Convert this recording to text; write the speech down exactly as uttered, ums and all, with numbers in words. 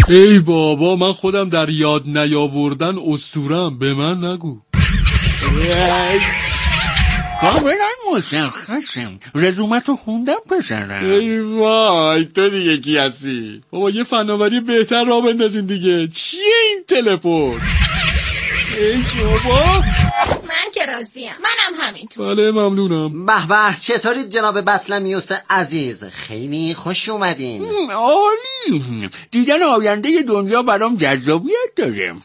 ای بابا من خودم در یاد نیاوردن اسطوره‌ام، به من نگو. کاملا مشخصم، رزومتو خوندم پسرم. ای وای تو دیگه کی هستی؟ بابا یه فناوری بهتر راه بندازین دیگه. چیه این تلپورت؟ ای بابا من که راضیم. منم همینطور. بله ممنونم. به به چطورید جناب بطلمیوس عزیز؟ خیلی خوش اومدین. عالی، دیدن آینده دنیا برام جذابیت داره.